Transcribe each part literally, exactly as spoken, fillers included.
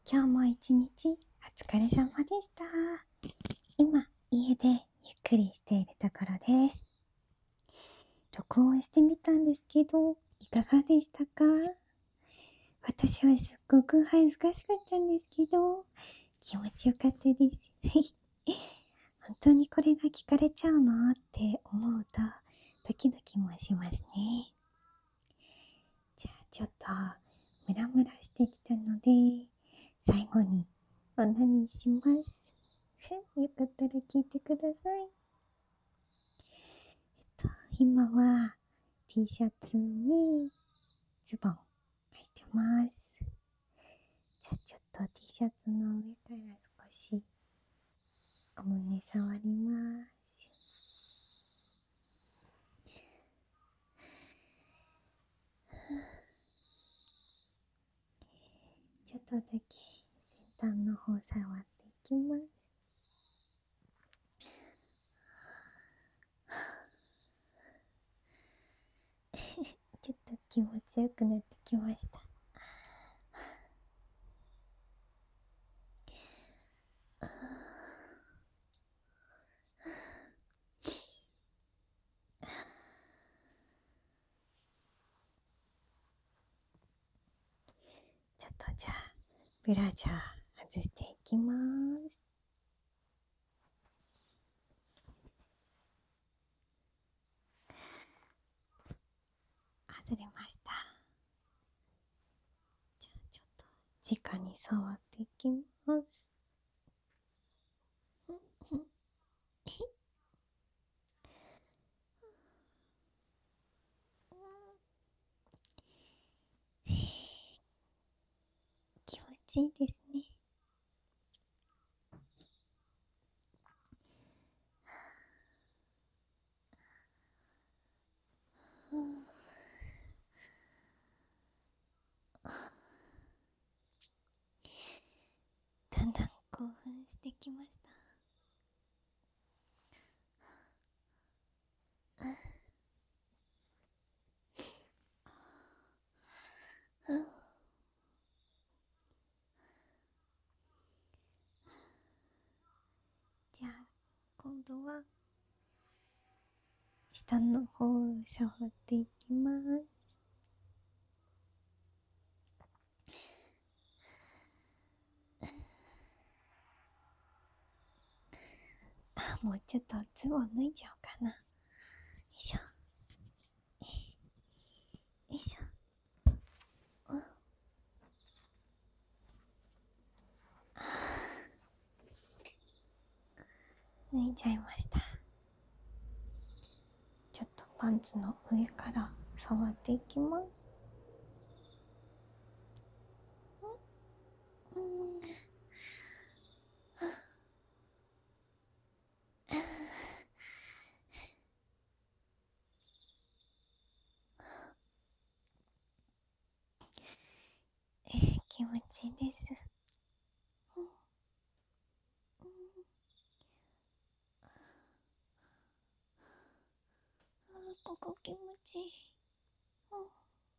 今日も一日お疲れ様でした。今、家でゆっくりしているところです。録音してみたんですけど、いかがでしたか？私はすっごく恥ずかしかったんですけど、気持ちよかったです。本当にこれが聞かれちゃうのって思うと、ドキドキもしますね。じゃあちょっとムラムラしてきたので、最後にオナニーします。よかったら聞いてください。えっと、今は T シャツにズボン履いてます。じゃあちょっと T シャツの上から少しお胸触ります。ちょっとだけ先端の方触っていきます。ちょっと気持ちよくなってきました。ちょっとじゃあブラジャー外していきます。外れました。じゃあちょっと直に触っていきます。気持ちいいですね。だんだん興奮してきました。じゃあ今度は下の方を触っていきます。あ、もうちょっとズボン脱いじゃおうかな。よいしょ。よいしょ。脱いじゃいました。ちょっとパンツの上から触っていきます。うん、えー、気持ちいいです。うんうん、あ、ここ気持ちいい。うん、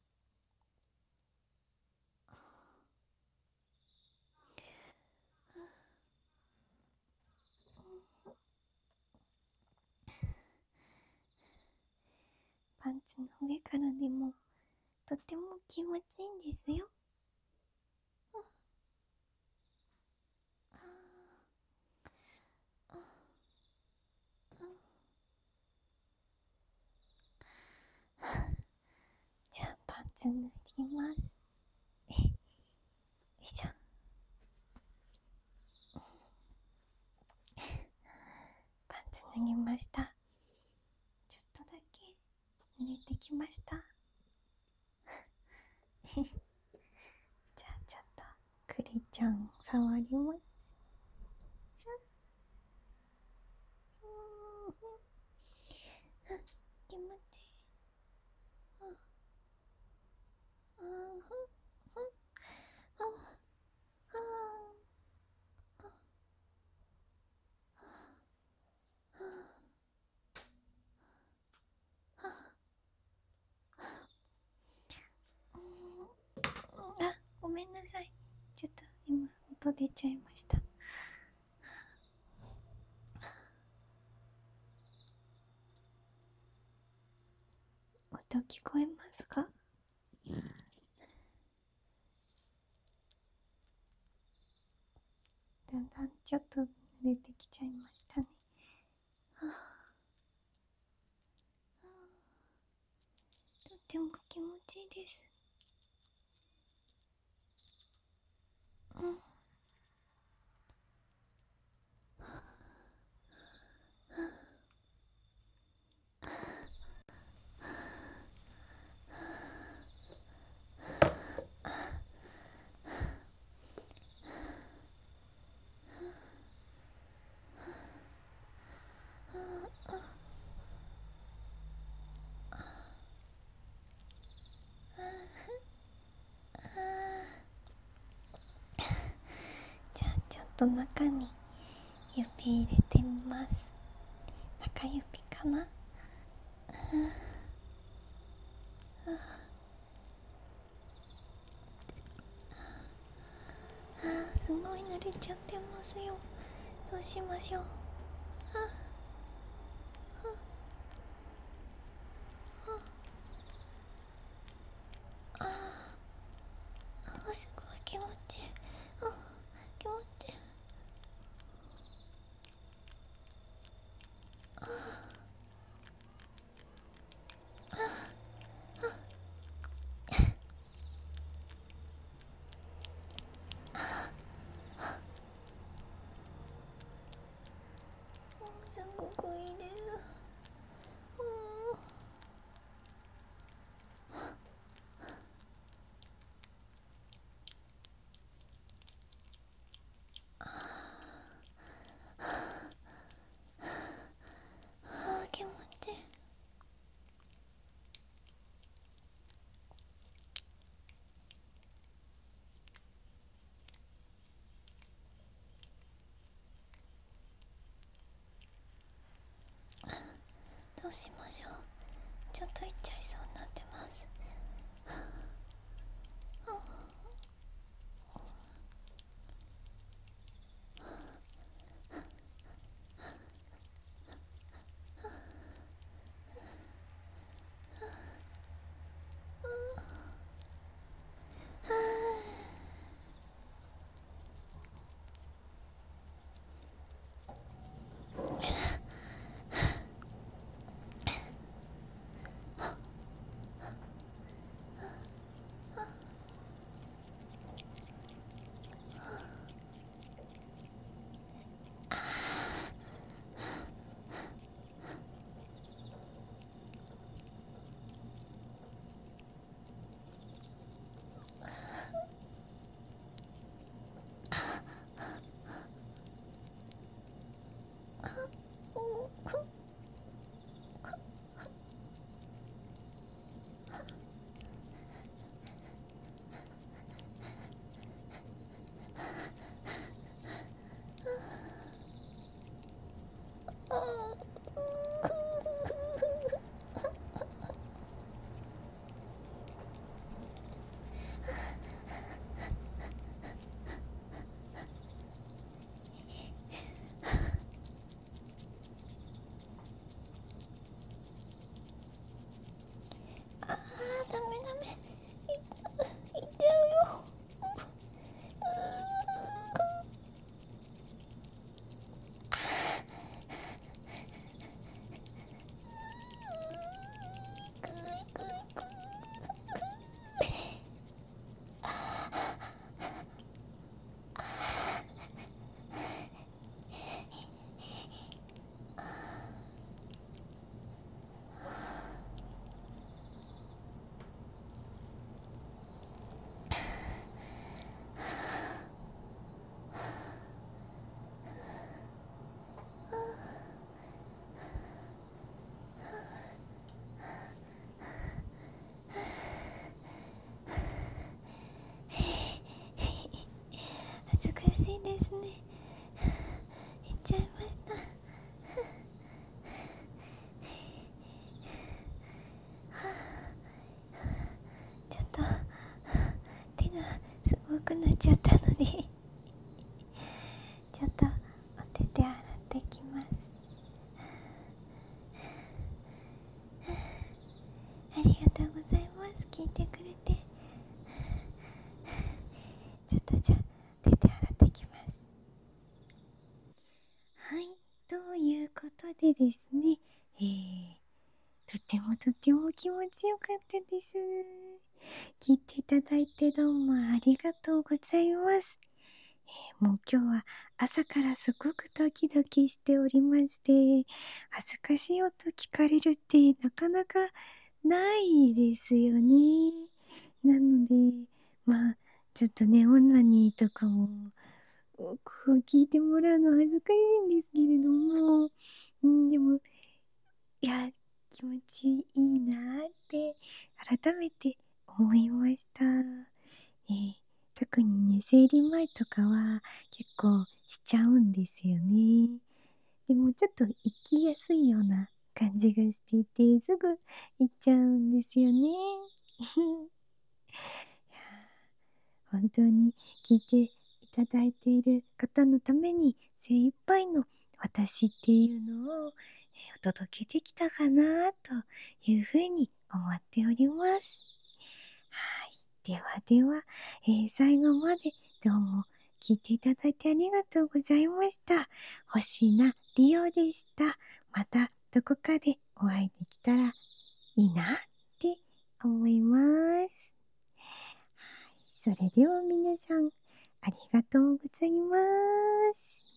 パンツの上からでもとても気持ちいいんですよ。じゃあパンツ脱ぎます。よいしょ。パンツ脱ぎました。ちょっとだけ濡れてきました。じゃあちょっとクリちゃん触ります。気持ちいい。あ、ごめんなさい。ちょっと今音出ちゃいました。音聞こえますか？だんだんちょっと濡れてきちゃいましたね。はあ、とっても気持ちいいです。うん。じゃあちょっと中に指入れてみます。中指かな。あー、すごい濡れちゃってますよ。どうしましょう。ああ、すごい気持ちいい。あ、気持ちいい。すごくいいです。うん。あー、気持ちいい。どうしましょう。ちょっといっちゃいそうになってます。 ちょっとお手手洗ってきます。ありがとうございます。聞いてくれて。ちょっとじゃあ手手洗ってきます。はい、ということでですね、えー、とてもとても気持ちよかったです。聞いていただいてどうもありがとうございます。えー、もう今日は朝からすごくドキドキしておりまして、恥ずかしい音聞かれるってなかなかないですよね。なので、まあ、ちょっとね、オナニーとかも、こう聞いてもらうの恥ずかしいんですけれども、うん、でも、いや、気持ちいいなーって改めて思いました。えー特にね、生理前とかは結構しちゃうんですよね。でもちょっと行きやすいような感じがしていて、すぐ行っちゃうんですよね。いや本当に聞いていただいている方のために精一杯の私っていうのを、えーお届けできたかなというふうに思っております。はい。ではでは、えー最後までどうも聞いていただいてありがとうございました。星名リオでした。またどこかでお会いできたらいいなって思います。それでは皆さん、ありがとうございます。